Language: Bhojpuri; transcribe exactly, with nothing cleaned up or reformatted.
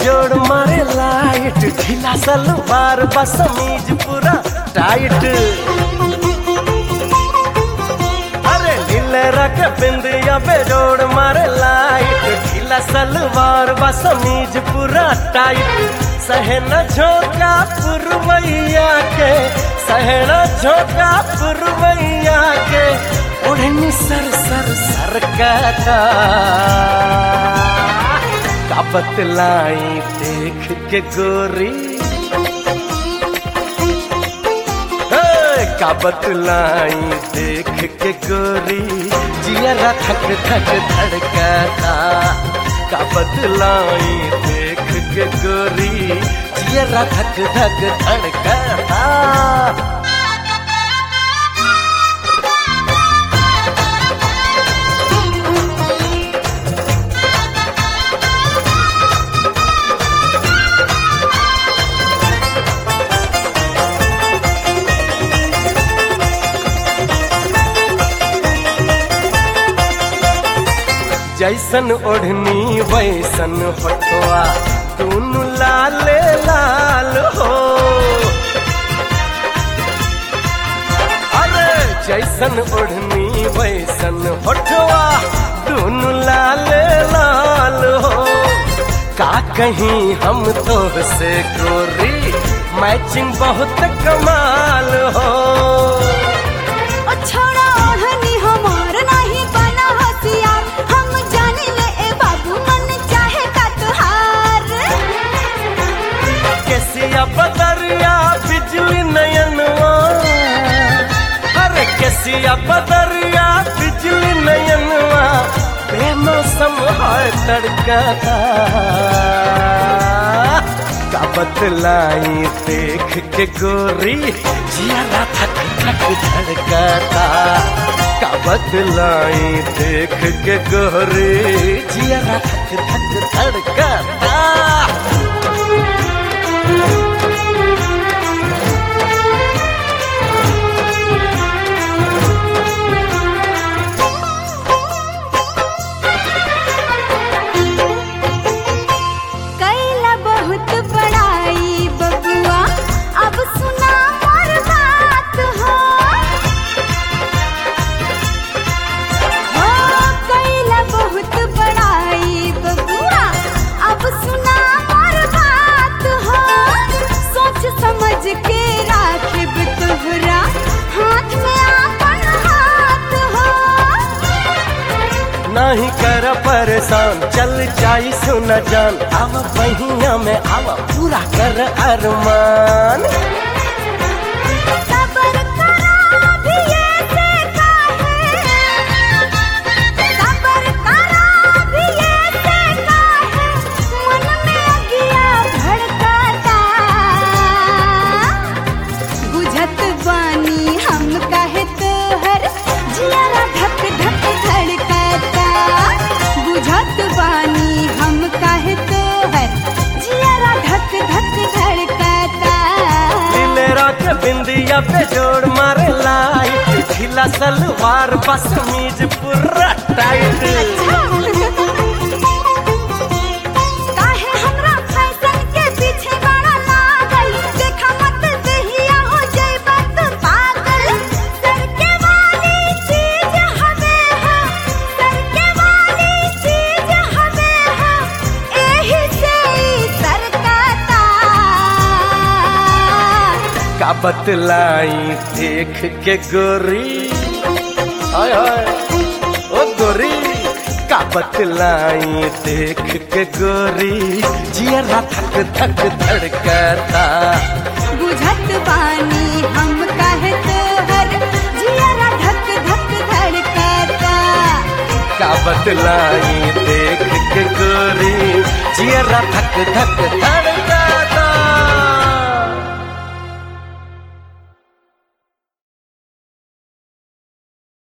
बेजोड़ मारे लाइट, ढीला सलवार बस समीज पूरा टाइट। अरे नीले रख बिंदिया बेजोड़ मारे लाइट, ढीला सलवार बस समीज पूरा टाइट। सहना झोंका पुरवैया के, सहना झोंका पुरवैया के, ओढ़नी सर सर सर का का बतलाई देख के गोरी, का बतलाई देख के गोरी, जियरा थक थक धड़कता। का बतलाई देख के गोरी, जियरा धक धक धड़कता। जैसन ओढ़नी वैसन होठवा, दोनों लाले लाल हो। अरे जैसन ओढ़नी वैसन होठवा, दोनों लाले लाल हो। का कहीं हम तो से गोरी, मैचिंग बहुत कमाल हो। छोड़ा ओढ़नी हमार नहीं बना हथियार, हम जाने ले ए बाबू मन चाहे का तुहार। कैसिया बदरिया बिजली नयनवा, अरे कैसिया बदरिया बिजली नयनवा, बेमौसम है तड़कता। का बतलाई देख के गोरी, जियरा थक थक धड़कता। का बतलाई देख के गोरी, जियरा थक थक धड़कता। नहीं कर परेशान, चल जाई सुना जान, आव बहिया में आवा पूरा कर अरमान। सबर करा भी ऐसे काहे, सबर करा भी ऐसे काहे, मन में अगिया भड़कता। बुझत बानी हम काहे तोहर, जियरा धक धक धड़कता। बुझत बानी हम काहे तोहर, जियरा धक धक धड़कता। नीलेरा के बिंदिया पे जोड़ मारे लाइट, ढीला सलवार बस समीज पूरा टाइट। काहे हमरा फैशन के पीछे बड़ा लागल, देखा मत दहिया हो जाइबा तू पागल। सर के वाली चीज हवे हो, सर के वाली चीज हवे हो, एही से ई सरकता। का बतलाई देख के गोरी, हाय हाय ओ गोरी। का बतलाई देख के गोरी, जियरा थक थक धड़कता। बुझत बानी हम काहे तोहर, जियरा धक धक धड़कता। का बतलाई देख के गोरी, जियरा धक धक धड़कता।